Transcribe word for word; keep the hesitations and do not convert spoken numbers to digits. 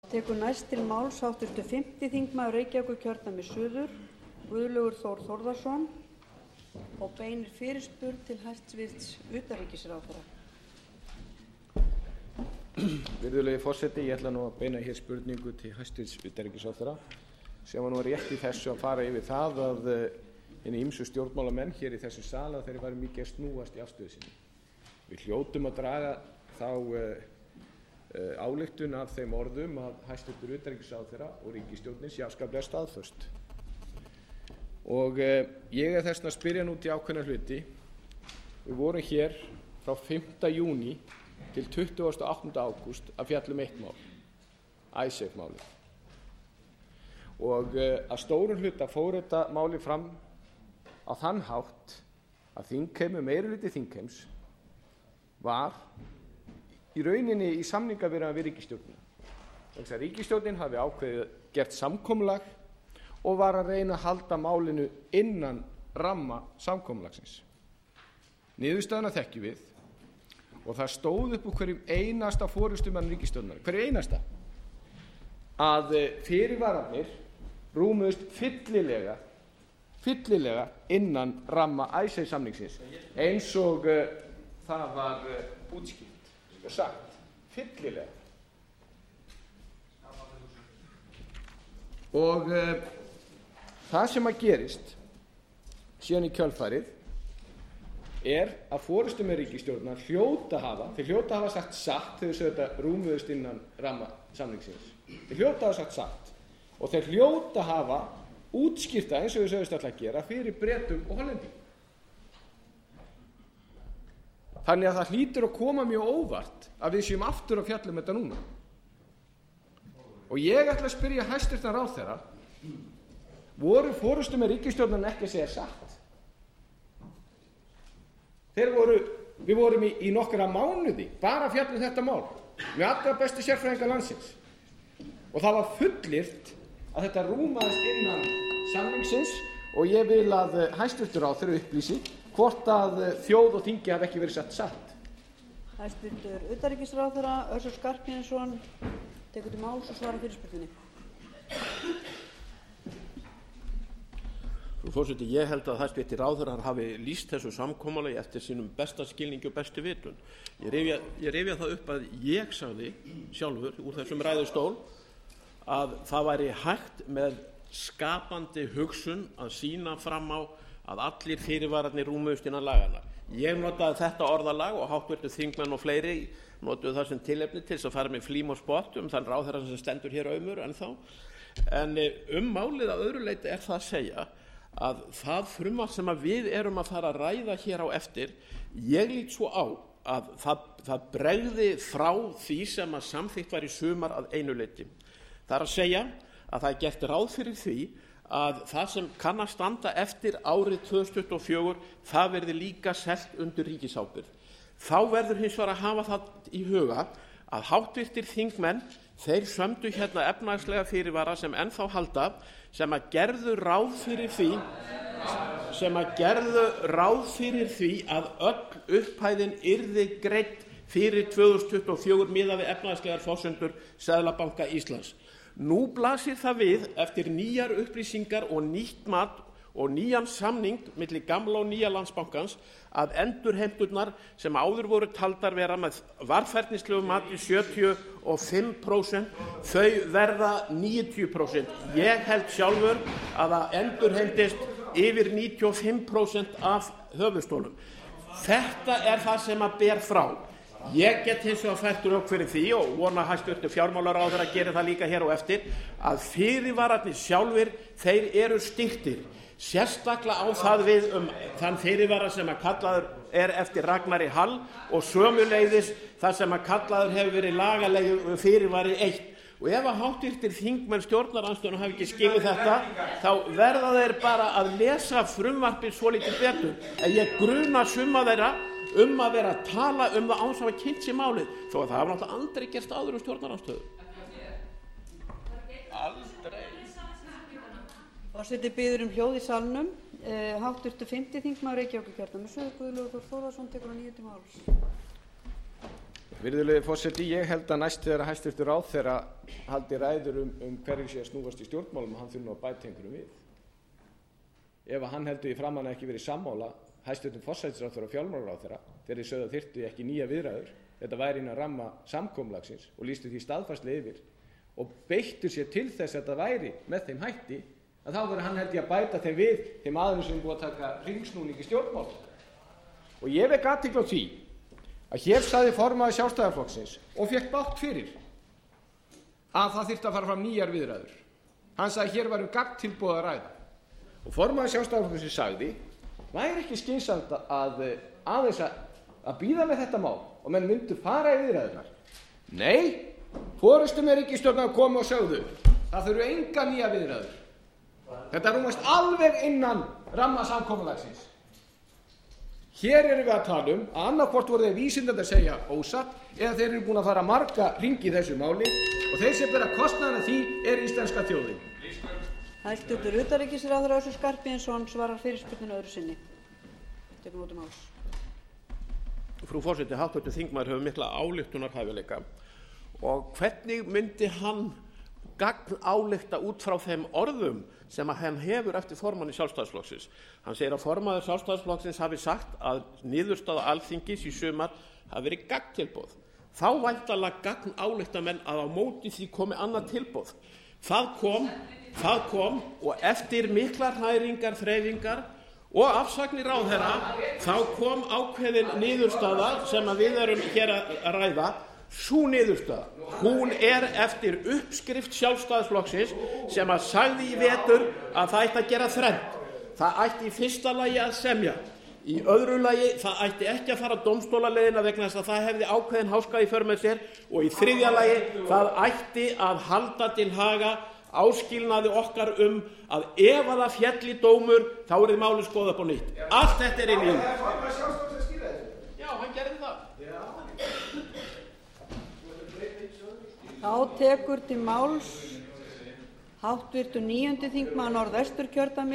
Tekur næst til máls háttvirtur fimmti þingmaður Reykjavíkurkjördæmis suður, Guðlaugur Þór Þórðarson, og beinir fyrirspurn til hæstvirts utanríkisráðherra. Virðulegi forseti, ég ætla nú að beina hér spurningu til hæstvirts utanríkisráðherra sem var nú rétt í þessu að fara yfir það að hinir ýmsu stjórnmálamenn hér í þessu sal að þeir væru mikið að snúast í afstöðu sinni. Við hljótum að draga þá uh, uh, ályktun af þeim orðum að hæstvirtur utanríkisráðherra og ríkisstjórnin sé afskaplega staðföst. Og uh, ég er þess að spyrja nú til ákveðna hluti. Við vorum hér frá fimmta júní til tuttugasta og áttunda ágúst að fjalla um eitt mál, Icesave málið. Og uh, að stórum hluta fór þetta máli fram á þann hátt að þingheimur, meirihluti þingheims, var í rauninni í samningaviðræðum við ríkisstjórnina. Þannig að ríkisstjórnin hafi ákveðið gert samkomulag og var að reyna að halda málinu innan ramma samkomulagsins. Niðurstaðuna þekkjum við og það stóð upp úr hverjum einasta forystumann ríkisstjórnar, hverju einasta, að fyrirvararnir rúmuðust fyllilega, fyllilega innan ramma Icesave samningsins, eins og uh, það var uh, útskýrt og sagt, fyllilega. Og uh, það sem að gerist síðan í kjölfarið er að forystumenn ríkisstjórnar hljóta hafa, þeir hljóta hafa sagt satt þegar þau þetta rúmuðust innan ramma samningsins. Þeir hljóta hafa sagt satt og þeir hljóta hafa útskýrta eins og þau sögðust alltaf að gera fyrir Bretum og Hollendingum. Þannig að það hlýtur að koma mjög óvart að við séum aftur að fjalla um þetta núna. Og ég ætla að spyrja hæstvirtan ráðherra, voru forystumenn ríkisstjórnarinnar ekki að segja satt? Þeir voru, við vorum í, í nokkra mánuði bara að fjalla um þetta mál með allra bestu sérfræðinga landsins. Og það var fullyrt að þetta rúmaðist innan samningsins og ég vil að hæstvirtur ráðherra upplýsi hvort að þjóð og þingi hafi ekki verið sett satt. Hæstvirtur utanríkisráðherra Össur Skarphéðinsson tekur til máls og svarar fyrirspurninni. Frú forseti, ég held að hæstvirtir ráðherrar hafi lýst þessu samkomulagi eftir sínum besta skilningi og bestu vitund. Ég rifja, ég rifja það upp að ég sagði sjálfur úr þessum ræðustól að það væri hægt með skapandi hugsun að sýna fram á að allir fyrirvararnir rúmuðust innan lagana. Ég notaði þetta orðalag og háttvirtir þingmenn og fleiri notuðu það sem tilefni til þess að fara með flím og spott um þann ráðherra sem stendur hér aumur ennþá. En um málið að öðru leyti er það að segja að það frumvarp sem að við erum að fara að ræða hér á eftir, ég lít svo á að það, það bregði frá því sem að samþykkt var í sumar að einu leyti. Það er að segja að það er gert ráð fyrir því að það sem kann að standa eftir árið tvö þúsund tuttugu og fjögur, það verði líka selt undir ríkisábyrgð. Þá verður hins vegar að hafa það í huga að háttvirtir þingmenn, þeir sömdu hérna efnahagslega fyrirvara sem ennþá halda, sem að gerðu ráð fyrir því, sem að gerðu ráð fyrir því að öll upphæðin yrði greidd fyrir tvö þúsund tuttugu og fjögur miðað við efnahagslegar forsendur Seðlabanka Íslands. Nú blasir það við eftir nýjar upplýsingar og nýtt mat og nýjan samning milli gamla og nýja Landsbankans að endurheimturnar sem áður voru taldar vera með varfærnislegu mati sjötíu og fimm prósent, þau verða níutíu prósent. Ég held sjálfur að það endurheimtist yfir níutíu og fimm prósent af höfuðstólum. Þetta er það sem að ber frá. Ég get hins vegar fært rök fyrir því og vona að hæstvirtur fjármálaráðherra gerir það líka hér á eftir að fyrirvararnir sjálfir, þeir eru styrktir. Sérstaklega á það við um þann fyrirvara sem að kallaður er eftir Ragnari Hall og sömuleiðis það sem að kallaður hefur verið lagalegu fyrirvari eitt. Og ef að háttvirtir þingmenn stjórnarandstöðuna hafi ekki skilið þetta, þá verða þeir bara að lesa frumvarpið svolítið betur. En ég gruna summa þeirra um að vera að tala um það án sem að kynnt sér málið, þó að það hafa náttúrulega aldrei gerst áður um stjórnarandstöðu. Aldrei. Forseti biður um hljóð í salnum. Eh, háttvirtur fimmti þingmaður Reykjavíkurkjördæmis suður, Guðlaugur Þór Þórðarson tekur á nýju til máls. Virðulegi forseti, ég held að næst þegar hæstvirtur ráðherra haldi ræður um, um hverju sé að snúast í stjórnmálum og hann þurfi nú að bæta einhverjum við. Ef hann heldur í framan ekki verið sammála hæstvirtum forsætisráðherra og fjármálaráðherra þegar þeir sögðu að þyrftu ekki nýja viðræður, þetta væri innan ramma samkomulagsins og lýstu því staðfastlega yfir og beittu sér til þess að þetta væri með þeim hætti, að þá verður hann held ég að bæta þeim við þeim aðeins sem búið að taka hringsnúning í stjórnmálum. Og ég vek athygli á því að hér sagði formaður Sjálfstæðisflokksins og fékk bágt fyrir að það þyrfti að fara fram nýjar viðræður. Hann sagði að hér var um gagntilboð að ræða. Og formaður Sjálfstæðisflokksins sagði, væri ekki skynsamt að aðeins að, að bíða með þetta mál og menn myndu fara í viðræðurnar. Nei, forystumenn ríkisstjórnar komu og sögðu, það þurfi enga nýja viðræður. Þetta rúmast alveg innan ramma samkomulagsins. Hér erum við að tala um að annarkvort voru þeir vísindandi að segja ósatt eða þeir eru búin að fara marga hringi í þessu máli og þeir sem bera kostnaðinn af því er íslenska þjóðin. Hæstvirtur utanríkisráðherra Össur Skarphéðinsson svarar fyrirspurninu öðru sinni. Tekur út um áls. Frú forseti, háttvirtur þingmaður hefur mikla ályktunarhæfileika og hvernig myndi hann gagn álykta út frá þeim orðum sem að hann hefur eftir formanni Sjálfstæðisflokksins. Hann segir að formaður Sjálfstæðisflokksins hafi sagt að niðurstaða Alþingis í sumar hafi verið gagntilboð. Þá væntanlega gagn álykta menn að á móti því komi annað tilboð. Það kom, það kom og eftir miklar hræringar, þreifingar og afsagnir ráðherra þá kom ákveðin niðurstaða sem að við erum hér að ræða. Sú niðurstaða, hún er eftir uppskrift Sjálfstæðisflokksins sem að sagði í vetur að það ætti að gera þrennt. Það ætti í fyrsta lagi að semja. Í öðru lagi það ætti ekki að fara dómstólaleiðina vegna þess að það hefði ákveðin háska í för með sér og í þriðja lagi það ætti að halda til haga áskilnaði okkar um að ef að það félli dómur þá er þið málið skoðað upp á nýtt. Allt þetta er inn í. Já, hann gerði það. Þá tekur til máls háttvirtur níundi þingmaður Norðvesturkjördæmis